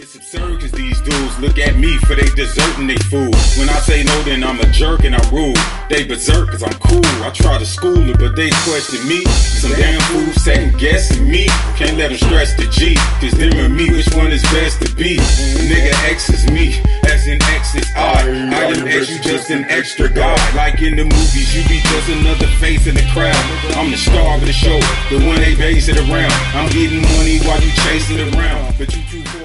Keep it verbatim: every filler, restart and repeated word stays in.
It's absurd cause these dudes look at me for they dessert and they food. When I say no, then I'm a jerk and I'm rude. They berserk cause I'm cool. I try to school it, but they question me. Some damn fools second guessing me. Can't let them stress the G, cause them and me, which one is best to be? Nigga X is me, as in X is I. I am X, you just an extra guy. Like in the movies, you be just another face in the crowd. I'm the star of the show, the one they base it around. I'm getting money while you chase it around, but you too